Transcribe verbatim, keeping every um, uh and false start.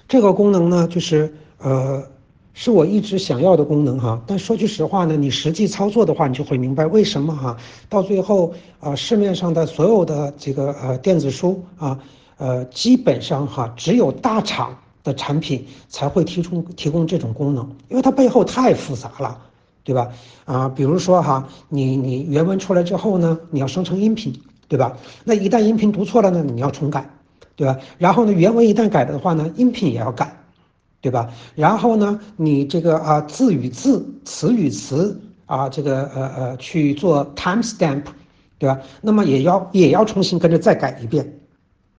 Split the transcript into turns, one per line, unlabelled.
这个功能呢，就是呃，是我一直想要的功能哈。但说句实话呢，你实际操作的话，你就会明白为什么哈。到最后啊、呃，市面上的所有的这个呃电子书啊，呃，基本上哈，只有大厂的产品才会提出提供这种功能，因为它背后太复杂了。对吧？啊，比如说哈，你你原文出来之后呢，你要生成音频，对吧？那一旦音频读错了呢，你要重改，对吧？然后呢，原文一旦改的话呢，音频也要改，对吧？然后呢，你这个啊字与字、词与词啊，这个呃呃去做 timestamp，对吧？那么也要也要重新跟着再改一遍。